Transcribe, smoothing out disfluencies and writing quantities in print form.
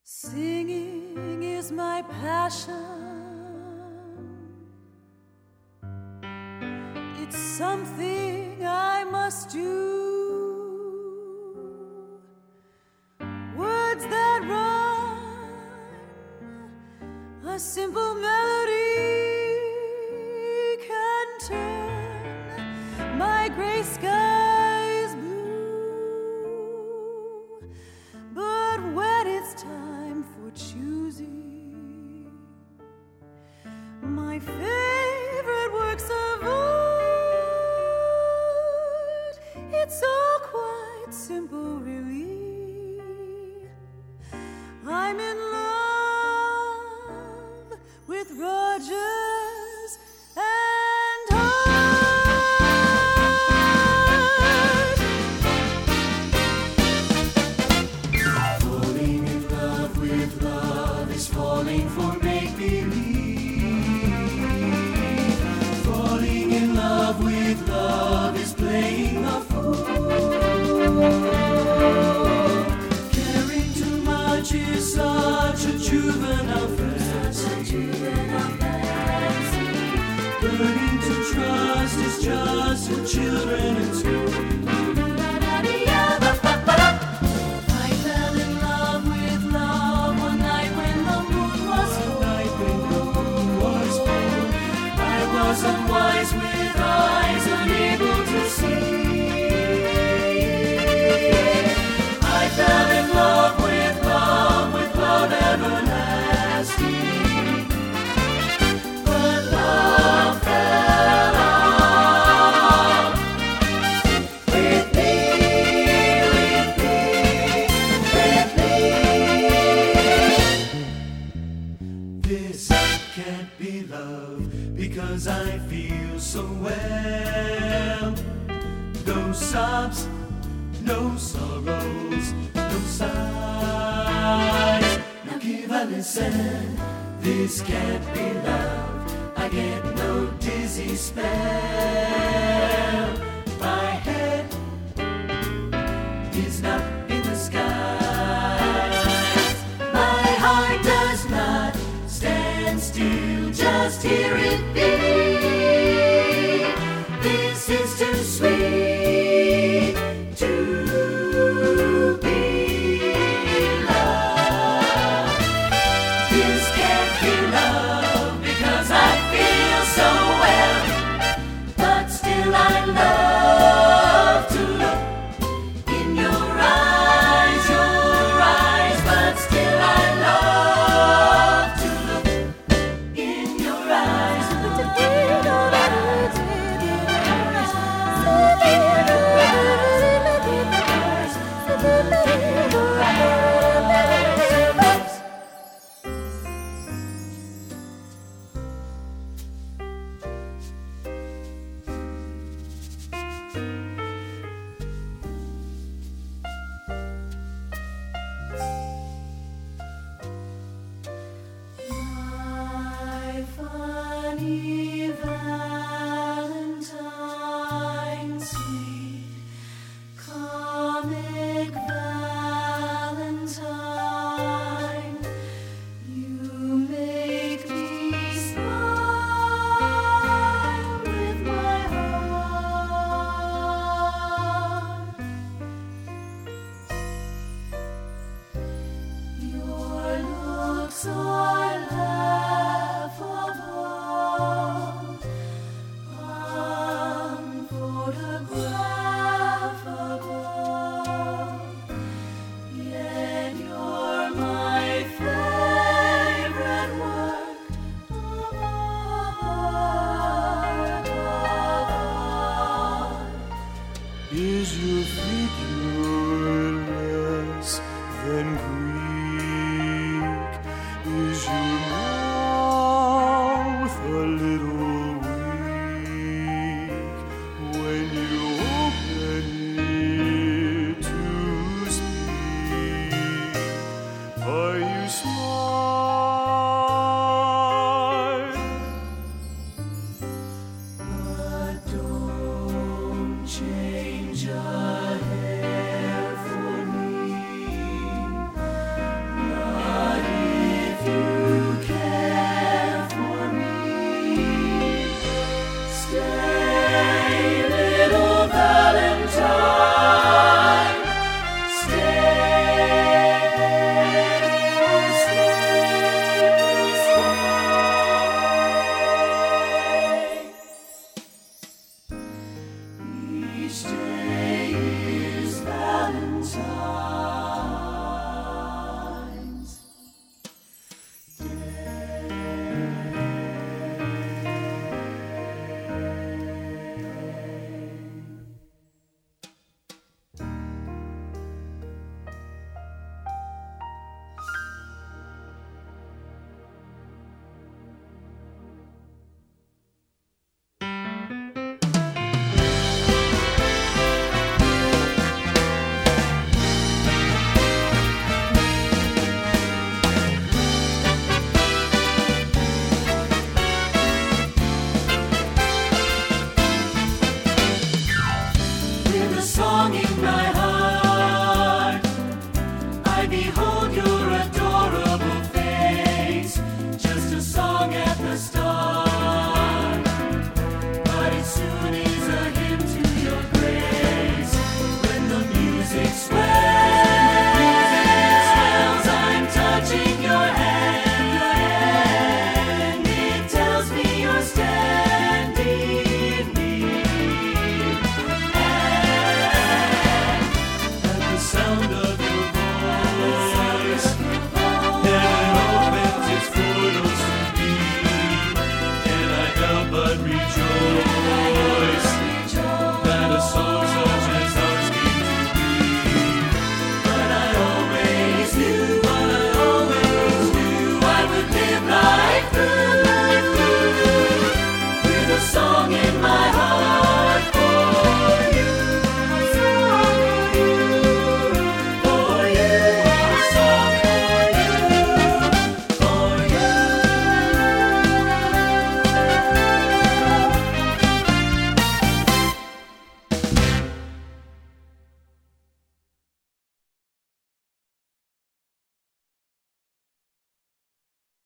Singing is my passion. It's something I must do. Words that rhyme, a simple melody can turn my gray skies blue. But when it's time for choosing my favorite works of art, it's all quite simple, really. I'm in love with Rodgers and Hart. Falling in love with love is falling for make-believe. Falling in love with love is playing the fool. Caring too much is such a juvenile fantasy. Learning to trust is just for children in school. I fell in love with love one night when the moon was full. I was unwise with eyes unable to see. I fell in love with love everlasting. But love fell off with me, with me, with me. This can't be love because I feel so well. No sobs, no sorrows, no sighs. Now give a listen. This can't be love. I get no dizzy spell. My head is not in the skies. My heart does not stand still. Just hear it beat. This is too sweet to be loved. This can't be love because I feel so well. But still I love to look in your eyes. But still I love to look in your eyes. My funny Valentine, sweet comic Valentine, you make me smile with my heart. Your looks are laughable, unphotographable, yet you're my favorite work of art. Is your figure less than Greek? Is your mouth a little weak when you open it to speak? Are you smart?